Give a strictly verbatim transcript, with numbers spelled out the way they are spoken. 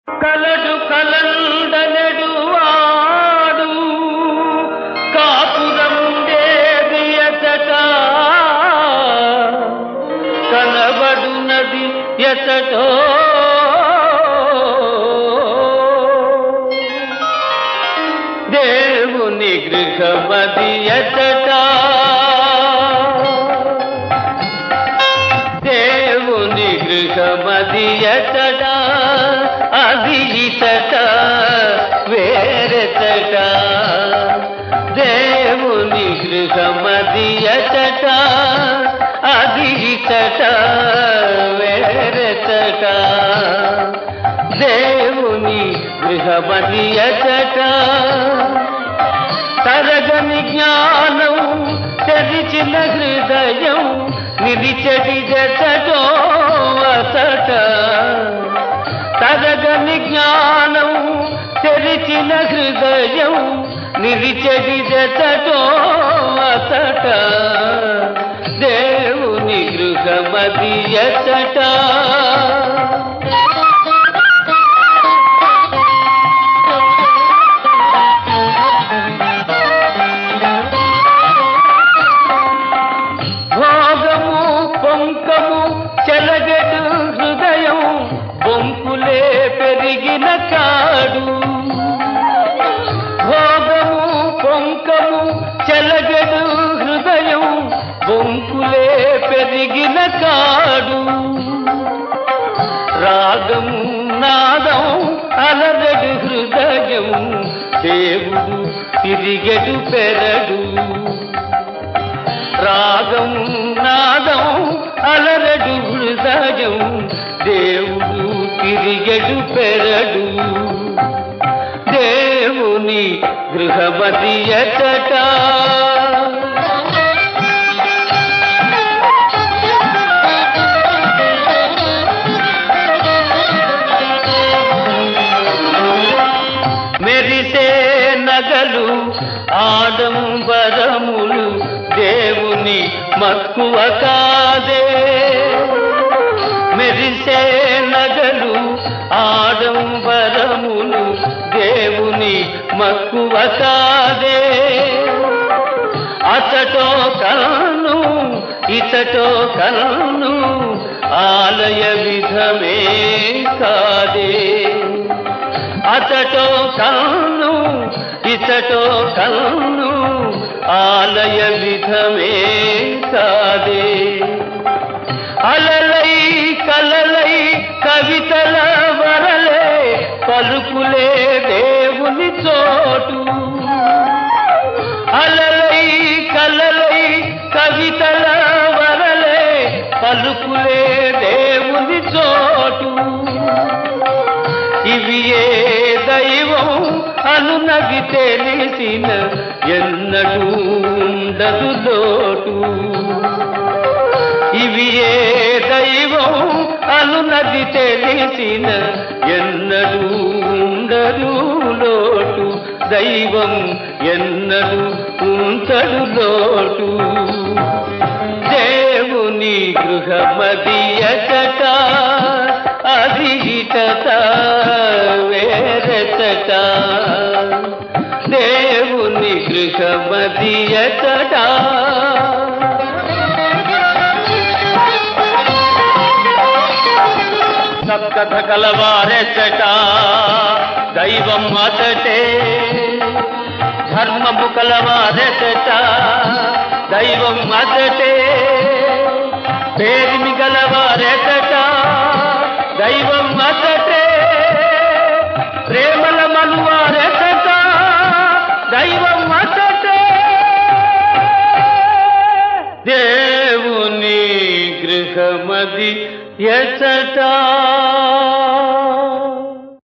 కలడు కలండనెడు వాడు కాపురం దేవియచట కనబడునది ఎచటో దేవుని గృహమది ఎచట దేవుని గృహమది ఎచట అది ఇతట వేరెతట దేవుని గృహమది ఎచట అది ఇతట వేరెతట దేవుని గృహమది ఎచట తరగని జ్ఞానం తెరిచిన హృదయం నిలిచెడి జతటో అతట తరగని జ్ఞానం తెరిచిన హృదయం నిలిచెడి జతటో అతట దేవుని గృహమది ఎచట భోగము పొంకము చెలగడు హృదయం బొంకులే పెరిగిన కాడు భోగము పొంకము చెలగడు హృదయం బొంకులే పెరిగిన కాడు రాగము నాదం అలరడు హృదయం దేవుడు తిరిగడు పెరడు రాగం నాదం అలరడు హృదయం దేవుడు తిరిగడు పెరడు దేవుని గృహమది ఎచట మెరిసే నగలు ఆడంబరములు దేవుని మక్కువ కాదే మెరిసే నగలు ఆడంబరములు దేవుని మక్కువ కాదే అతటో కలను ఇతటో కలను ఆలయ విధమే కాదే అతటో కలను ఇతటో కలను ఆలయ విధమే కాదే అలలై కలలై కవితల వరలే పలుకులే దేవుని చోటు అలలై కలలై కవితల వరలే పలుకులే దేవుని చోటు ఇవి ఏ దైవం అనునది తెలిసిన ఎన్నడూ ఉండదు లోటు ఇవి ఏ దైవం అనునది తెలిసిన ఎన్నడూ ఉండదు లోటు దైవం ఎన్నడూ ఉంచడు లోటు దేవుని గృహమది ఎచట అది ఇతట వేరెచట దేవుని గృహమది ఎచట సత్కథ కలవారెచట దైవం అతటే ధర్మము కలవారెచట దైవం అతటే పేరిమి గలవారెచట దైవం అతటే ప్రేమల మనువారెచట దైవం అతటే దేవుని గృహమది ఎచట